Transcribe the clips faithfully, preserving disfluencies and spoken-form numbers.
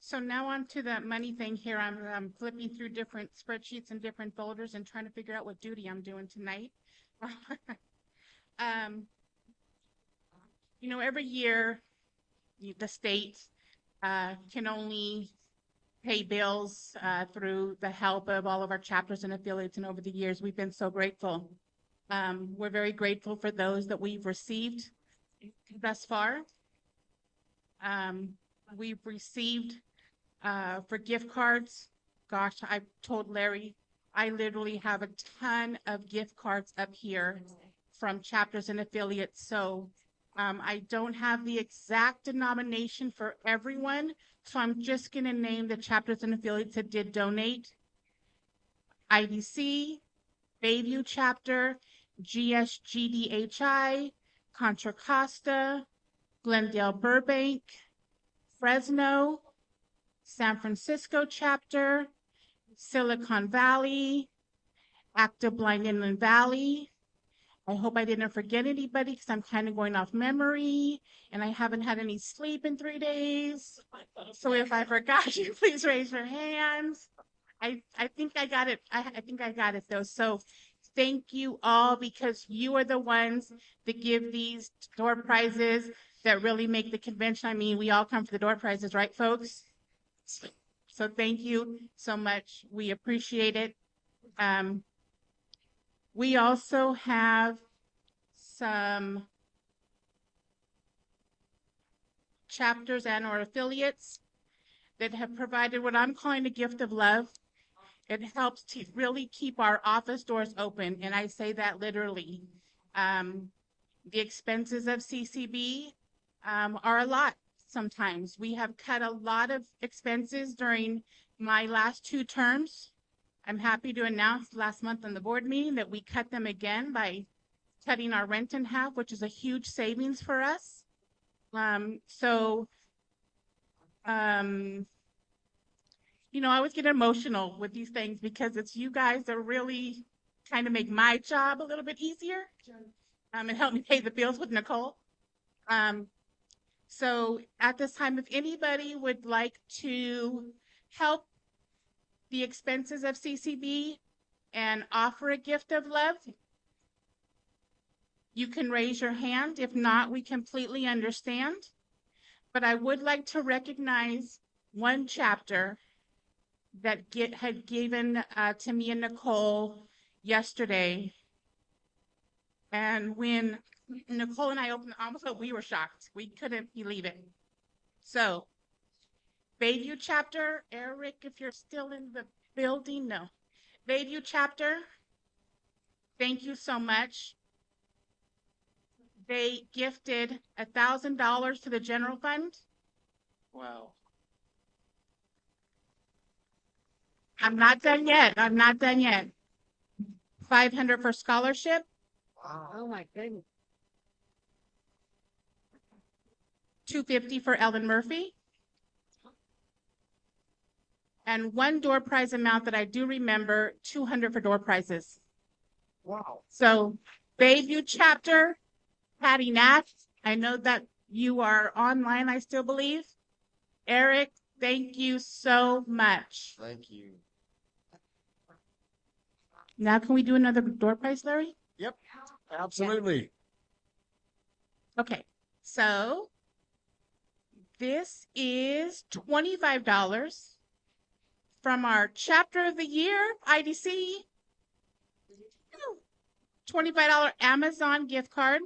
So now on to the money thing here. I'm, I'm flipping through different spreadsheets and different folders and trying to figure out what duty I'm doing tonight. um, you know, every year the state uh, can only pay bills uh, through the help of all of our chapters and affiliates. And over the years, we've been so grateful. Um, we're very grateful for those that we've received thus far. Um, we've received uh, for gift cards. Gosh, I told Larry, I literally have a ton of gift cards up here from chapters and affiliates. So um, I don't have the exact denomination for everyone. So I'm just going to name the chapters and affiliates that did donate. I D C, Bayview chapter, G S G D H I, Contra Costa, Glendale Burbank, Fresno, San Francisco chapter, Silicon Valley, Active Blind Inland Valley. I hope I didn't forget anybody because I'm kind of going off memory and I haven't had any sleep in three days. So if I forgot you, please raise your hands. I, I think I got it. I, I think I got it though. So thank you all because you are the ones that give these door prizes that really make the convention. I mean, we all come for the door prizes, right, folks? So thank you so much. We appreciate it. Um, we also have some chapters and or affiliates that have provided what I'm calling a gift of love. It helps to really keep our office doors open, and I say that literally. Um, the expenses of C C B um, are a lot sometimes. We have cut a lot of expenses during my last two terms. I'm happy to announce last month on the board meeting that we cut them again by cutting our rent in half, which is a huge savings for us. Um, so, um, you know, I always get emotional with these things because it's you guys that really kind of make my job a little bit easier um, and help me pay the bills with Nicole. Um, so at this time, if anybody would like to help the expenses of C C B and offer a gift of love, you can raise your hand. If not, we completely understand. But I would like to recognize one chapter that get, had given uh, to me and Nicole yesterday. And when Nicole and I opened the envelope, we were shocked. We couldn't believe it. So, Bayview chapter, Eric, if you're still in the building, no. Bayview chapter, thank you so much. They gifted a thousand dollars to the general fund. Wow. I'm not done yet. I'm not done yet. five hundred for scholarship. Wow. Oh my goodness. two fifty for Ellen Murphy. And one door prize amount that I do remember, two hundred for door prizes. Wow. So Bayview chapter, Patty Nash, I know that you are online, I still believe. Eric, thank you so much. Thank you. Now can we do another door prize, Larry? Yep. Absolutely. Okay, so this is twenty-five dollars from our chapter of the year, I D C. twenty-five dollars Amazon gift card.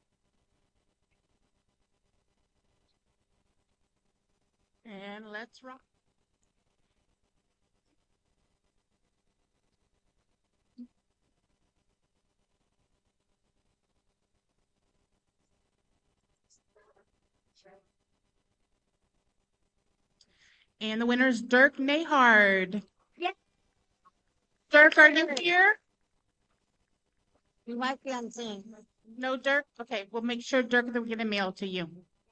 And let's rock. And the winner is Dirk Nahard. Yes. Dirk, are you here? You might be on Zoom. No, Dirk? Okay, we'll make sure, Dirk, that we get a mail to you.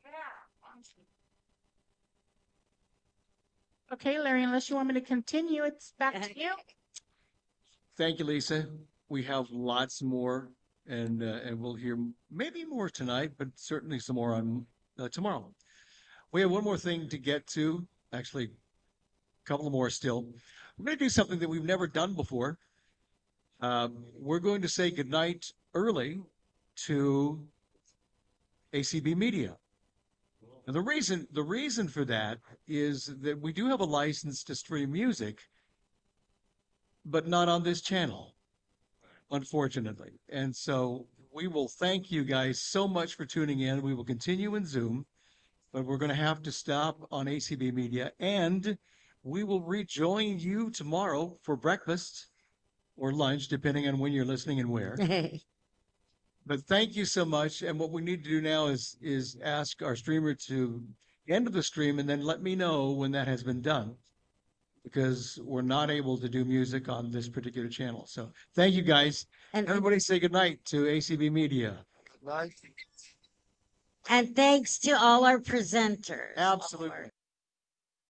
Okay, Larry, unless you want me to continue, it's back to you. Thank you, Lisa. We have lots more, and uh, and we'll hear maybe more tonight, but certainly some more on uh, tomorrow. We have one more thing to get to, actually a couple more still. We're going to do something that we've never done before. Um, we're going to say goodnight early to A C B Media. And the reason the reason for that is that we do have a license to stream music, but not on this channel, unfortunately. And so we will thank you guys so much for tuning in. We will continue in Zoom, but we're going to have to stop on A C B Media, and we will rejoin you tomorrow for breakfast or lunch, depending on when you're listening and where. But thank you so much. And what we need to do now is is ask our streamer to end the stream and then let me know when that has been done, because we're not able to do music on this particular channel. So thank you guys. And, Everybody say goodnight to A C B Media. and thanks to all our presenters. Absolutely.